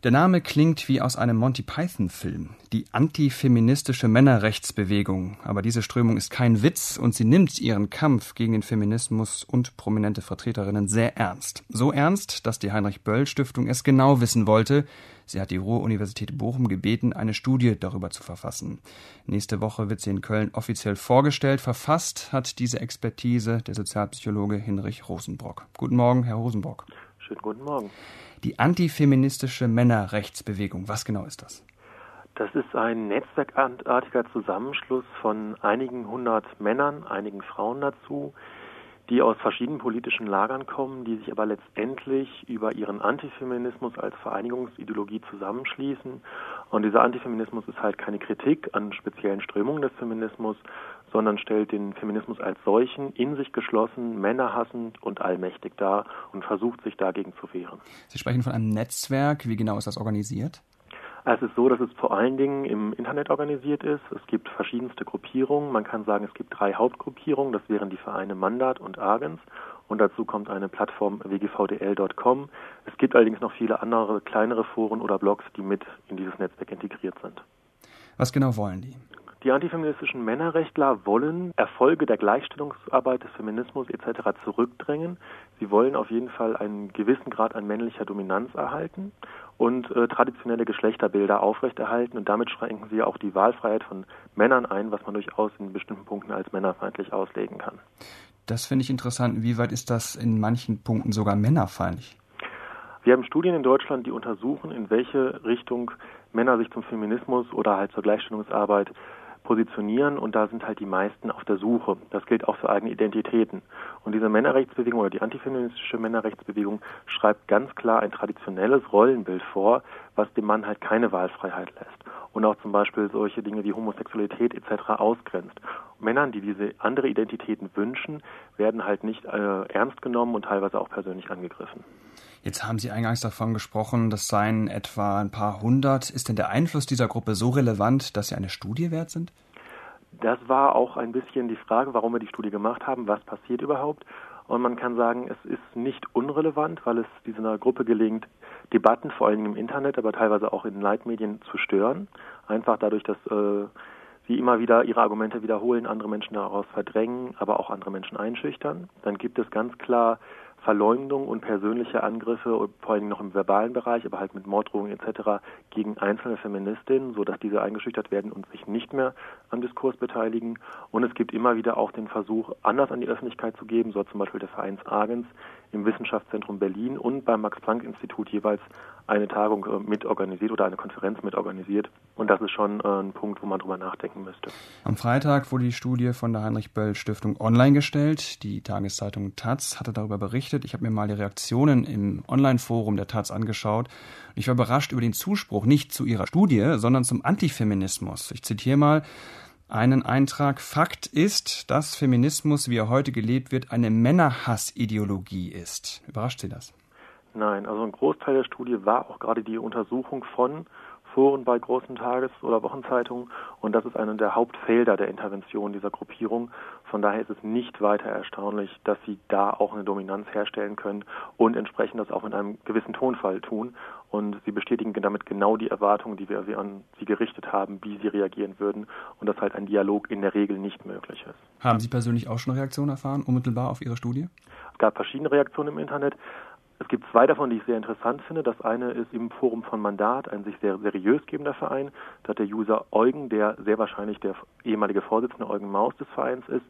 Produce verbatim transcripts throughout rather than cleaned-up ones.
Der Name klingt wie aus einem Monty-Python-Film. Die antifeministische Männerrechtsbewegung. Aber diese Strömung ist kein Witz und sie nimmt ihren Kampf gegen den Feminismus und prominente Vertreterinnen sehr ernst. So ernst, dass die Heinrich-Böll-Stiftung es genau wissen wollte. Sie hat die Ruhr-Universität Bochum gebeten, eine Studie darüber zu verfassen. Nächste Woche wird sie in Köln offiziell vorgestellt. Verfasst hat diese Expertise der Sozialpsychologe Hinrich Rosenbrock. Guten Morgen, Herr Rosenbrock. Schönen guten Morgen. Die antifeministische Männerrechtsbewegung, was genau ist das? Das ist ein netzwerkartiger Zusammenschluss von einigen hundert Männern, einigen Frauen dazu, die aus verschiedenen politischen Lagern kommen, die sich aber letztendlich über ihren Antifeminismus als Vereinigungsideologie zusammenschließen. Und dieser Antifeminismus ist halt keine Kritik an speziellen Strömungen des Feminismus, sondern stellt den Feminismus als solchen, in sich geschlossen, männerhassend und allmächtig dar und versucht, sich dagegen zu wehren. Sie sprechen von einem Netzwerk. Wie genau ist das organisiert? Es ist so, dass es vor allen Dingen im Internet organisiert ist. Es gibt verschiedenste Gruppierungen. Man kann sagen, es gibt drei Hauptgruppierungen. Das wären die Vereine Mandat und Agens. Und dazu kommt eine Plattform w g v d l punkt com. Es gibt allerdings noch viele andere kleinere Foren oder Blogs, die mit in dieses Netzwerk integriert sind. Was genau wollen die? Die antifeministischen Männerrechtler wollen Erfolge der Gleichstellungsarbeit des Feminismus et cetera zurückdrängen. Sie wollen auf jeden Fall einen gewissen Grad an männlicher Dominanz erhalten und äh, traditionelle Geschlechterbilder aufrechterhalten. Und damit schränken sie auch die Wahlfreiheit von Männern ein, was man durchaus in bestimmten Punkten als männerfeindlich auslegen kann. Das finde ich interessant. Wie weit ist das in manchen Punkten sogar männerfeindlich? Wir haben Studien in Deutschland, die untersuchen, in welche Richtung Männer sich zum Feminismus oder halt zur Gleichstellungsarbeit positionieren, und da sind halt die meisten auf der Suche. Das gilt auch für eigene Identitäten. Und diese Männerrechtsbewegung oder die antifeministische Männerrechtsbewegung schreibt ganz klar ein traditionelles Rollenbild vor, was dem Mann halt keine Wahlfreiheit lässt und auch zum Beispiel solche Dinge wie Homosexualität et cetera ausgrenzt. Männern, die diese andere Identitäten wünschen, werden halt nicht äh, ernst genommen und teilweise auch persönlich angegriffen. Jetzt haben Sie eingangs davon gesprochen, das seien etwa ein paar hundert. Ist denn der Einfluss dieser Gruppe so relevant, dass sie eine Studie wert sind? Das war auch ein bisschen die Frage, warum wir die Studie gemacht haben, was passiert überhaupt. Und man kann sagen, es ist nicht unrelevant, weil es dieser Gruppe gelingt, Debatten vor allem im Internet, aber teilweise auch in Leitmedien zu stören. Einfach dadurch, dass äh, sie immer wieder ihre Argumente wiederholen, andere Menschen daraus verdrängen, aber auch andere Menschen einschüchtern. Dann gibt es ganz klar Verleumdung und persönliche Angriffe, vor allem noch im verbalen Bereich, aber halt mit Morddrohungen et cetera gegen einzelne Feministinnen, sodass diese eingeschüchtert werden und sich nicht mehr am Diskurs beteiligen. Und es gibt immer wieder auch den Versuch, anders an die Öffentlichkeit zu geben, so zum Beispiel der Vereins Agens im Wissenschaftszentrum Berlin und beim Max-Planck-Institut jeweils eine Tagung äh, mitorganisiert oder eine Konferenz mitorganisiert. Und das ist schon äh, ein Punkt, wo man drüber nachdenken müsste. Am Freitag wurde die Studie von der Heinrich-Böll-Stiftung online gestellt. Die Tageszeitung taz hatte darüber berichtet. Ich habe mir mal die Reaktionen im Online-Forum der taz angeschaut. Ich war überrascht über den Zuspruch nicht zu ihrer Studie, sondern zum Antifeminismus. Ich zitiere mal einen Eintrag. Fakt ist, dass Feminismus, wie er heute gelebt wird, eine Männerhassideologie ist. Überrascht Sie das? Nein, also ein Großteil der Studie war auch gerade die Untersuchung von Foren bei großen Tages- oder Wochenzeitungen, und das ist einer der Hauptfelder der Intervention dieser Gruppierung. Von daher ist es nicht weiter erstaunlich, dass sie da auch eine Dominanz herstellen können und entsprechend das auch mit einem gewissen Tonfall tun. Und sie bestätigen damit genau die Erwartungen, die wir an sie gerichtet haben, wie sie reagieren würden, und dass halt ein Dialog in der Regel nicht möglich ist. Haben Sie persönlich auch schon Reaktionen erfahren, unmittelbar auf Ihre Studie? Es gab verschiedene Reaktionen im Internet. Es gibt zwei davon, die ich sehr interessant finde. Das eine ist im Forum von Mandat, ein sich sehr seriös gebender Verein. Da hat der User Eugen, der sehr wahrscheinlich der ehemalige Vorsitzende Eugen Maus des Vereins ist,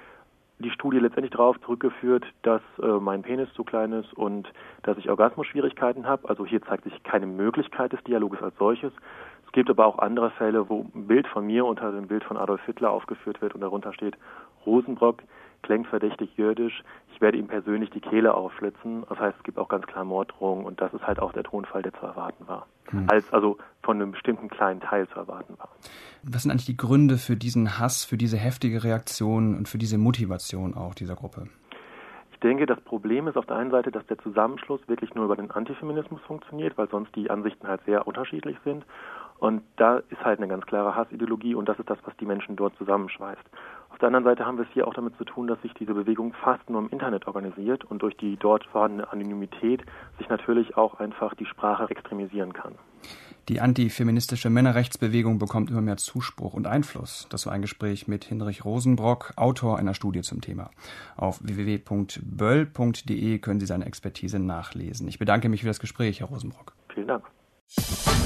die Studie letztendlich darauf zurückgeführt, dass äh, mein Penis zu klein ist und dass ich Orgasmusschwierigkeiten habe. Also hier zeigt sich keine Möglichkeit des Dialoges als solches. Es gibt aber auch andere Fälle, wo ein Bild von mir unter dem Bild von Adolf Hitler aufgeführt wird und darunter steht: Rosenbrock klingt verdächtig jüdisch, ich werde ihm persönlich die Kehle aufschlitzen. Das heißt, es gibt auch ganz klar Morddrohungen, und das ist halt auch der Tonfall, der zu erwarten war. Hm. Als also von einem bestimmten kleinen Teil zu erwarten war. Was sind eigentlich die Gründe für diesen Hass, für diese heftige Reaktion und für diese Motivation auch dieser Gruppe? Ich denke, das Problem ist auf der einen Seite, dass der Zusammenschluss wirklich nur über den Antifeminismus funktioniert, weil sonst die Ansichten halt sehr unterschiedlich sind. Und da ist halt eine ganz klare Hassideologie, und das ist das, was die Menschen dort zusammenschweißt. Auf der anderen Seite haben wir es hier auch damit zu tun, dass sich diese Bewegung fast nur im Internet organisiert und durch die dort vorhandene Anonymität sich natürlich auch einfach die Sprache extremisieren kann. Die antifeministische Männerrechtsbewegung bekommt immer mehr Zuspruch und Einfluss. Das war ein Gespräch mit Hinrich Rosenbrock, Autor einer Studie zum Thema. Auf w w w punkt böll punkt de können Sie seine Expertise nachlesen. Ich bedanke mich für das Gespräch, Herr Rosenbrock. Vielen Dank.